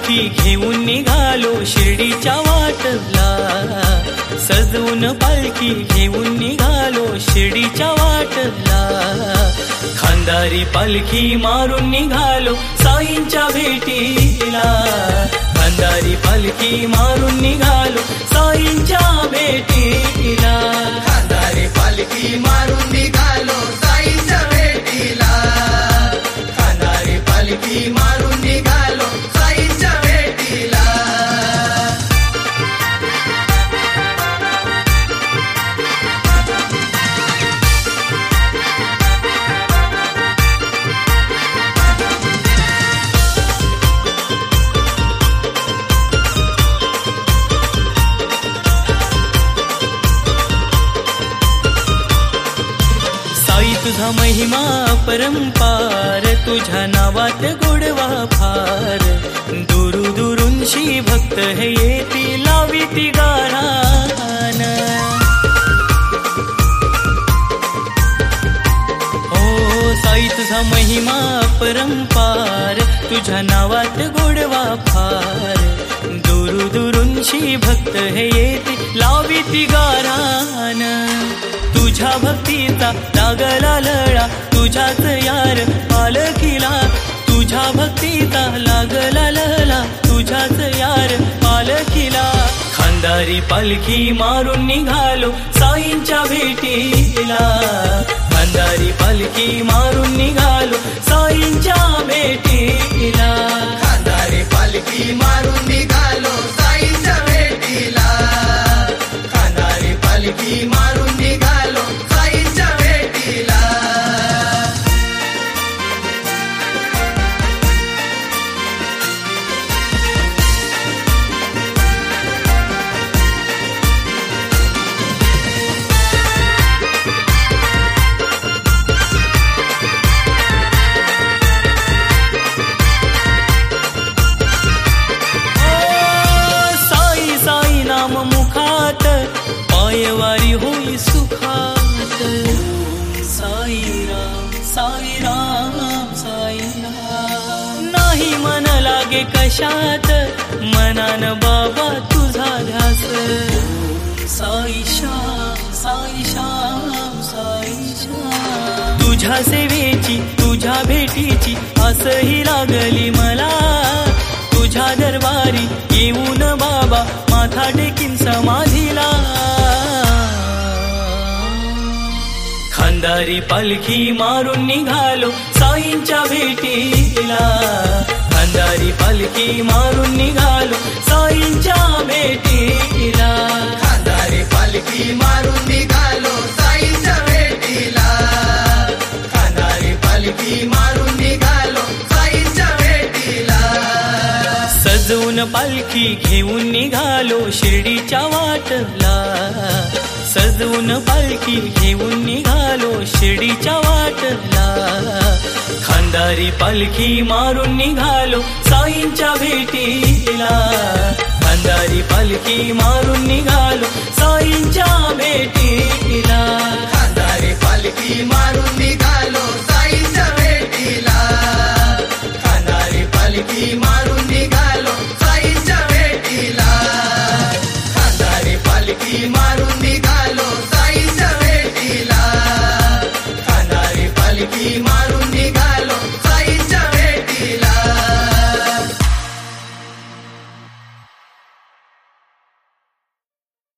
पालखी घेऊन निघालो शिर्डीच्या वाटला, सजवून पालखी घेऊन निघालो शिर्डीच्या वाटला, खांदारी पालखी मारून निघालो साईंच्या भेटीला, खांदारी पालखी मारून निघालो साईंच्या भेटीला, खांदारी पालखी मारून निघालो साईंच्या भेटीला, खांदारी पालखी मारून निघालो साईंच्या भेटीला. तुझा महिमा परंपार, तुझ्या नावात गोडवा फार, दुरू दुरूंशी भक्त हे येती लावी ती गारान. ओ साई तुझा महिमा परंपार, तुझ्या नावात गोडवा फार, दुरू दुरूंशी भक्त हे येती लावी ती गारान. तुझ्या भक्तीचा लागला लळा तुझ्याच यार पालखीला, तुझ्या भक्तीचा लागला लळा तुझ्याच यार पालखीला, खांदारी पालखी मारून निघालो साईंच्या भेटीला, खांदारी पालखी मारून निघालो साईंच्या भेटीला, खांदारी पालखी मारून निघालो साईंच्या भेटीला, खांदारी पालखी मारून निघालो साईंच्या भेटीला. साई साई नाम मुखात, पायवारी होई सुखात, साई राम साई राम साई राम. नाही मन लागे कशात, मनान बाबा तुझा ध्यास, साई श्याम साई श्याम साई श्याम. तुझ्या सेवेची तुझ्या भेटीची आसही लागली मला, तुझ्या दरबारी येऊन बाबा माथा टेकीन समाधीला, खांदारी पालखी मारून निघालो साईंच्या भेटीला, खांदारी पालखी मारून निघालो साईंच्या भेटीला, खांदारी पालखी मारून निघालो साईंच्या भेटीला, खांदारी पालखी मारून निघालो साईंच्या भेटीला. सजवून पालखी घेऊन निघालो शिर्डीच्या वाटला, सजवून पालखी घेऊन निघालो शिर्डीच्या वाटला, खांदारी पालखी मारून निघालो साईंच्या भेटीला, खांदारी पालखी मारून निघालो साईंच्या भेटीला.